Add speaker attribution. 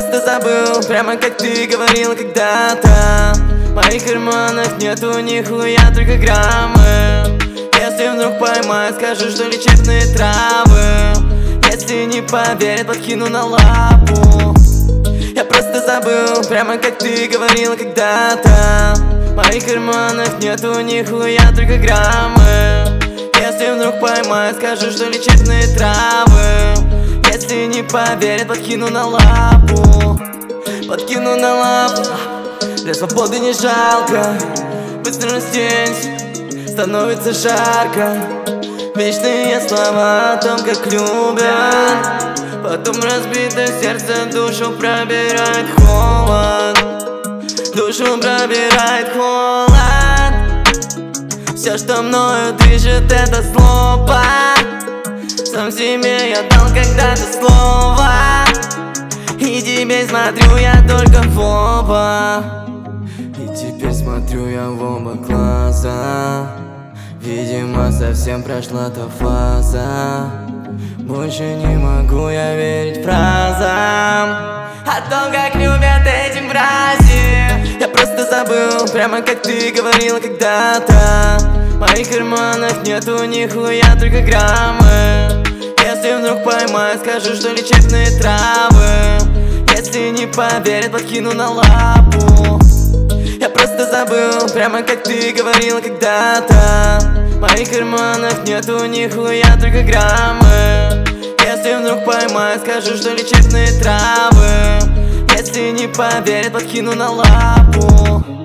Speaker 1: просто забыл, прямо как ты говорила когда-то. В моих карманах нету нихуя, только граммы. Если вдруг поймаю, скажу, что лечебные травы. Если не поверят, подкину на лапу. Я просто забыл, прямо как ты говорила когда-то. В моих карманах нету нихуя, только граммы. Если вдруг поймаю, скажу, что лечебные травы. Если не поверят, подкину на лапу. Подкину на лапу. Для свободы не жалко. Быстро растенься, становится жарко. Вечные слова о том, как любят. Потом разбитое сердце душу пробирает холод. Душу пробирает холод. Все, что мною движет, это злоба. Сам себе я дал когда-то слово. И теперь смотрю я только в оба. И теперь смотрю я в оба глаза. Видимо, совсем прошла та фаза. Больше не могу я верить фразам о том, как любят эти мрази. Я просто забыл, прямо как ты говорила когда-то. В моих карманах нету нихуя, только граммы. Если вдруг поймаю, скажу, что лечебные травы. Если не поверят, подкину на лапу. Я просто забыл, прямо как ты говорила когда-то. В моих карманах нету нихуя, только граммы. Если вдруг поймаю, скажу, что лечебные травы. Если не поверят, подкину на лапу.